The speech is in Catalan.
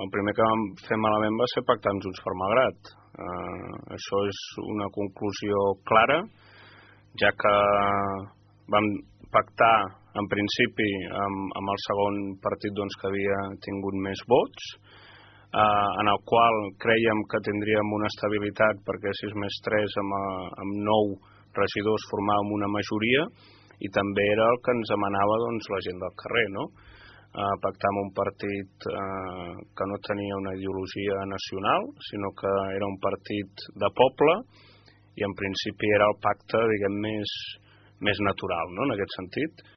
el primer que vam fer malament va ser pactar amb Junts per Malgrat. Això és una conclusió clara, ja que vam pactar en principi amb el segon partit doncs, que havia tingut més vots, en el qual creiem que tindríem una estabilitat perquè 6+3 amb 9 regidors formàvem una majoria, i també era el que ens demanava doncs, la gent del carrer, no? Pactar amb un partit que no tenia una ideologia nacional, sinó que era un partit de poble, i en principi era el pacte, diguem, més natural, no? En aquest sentit.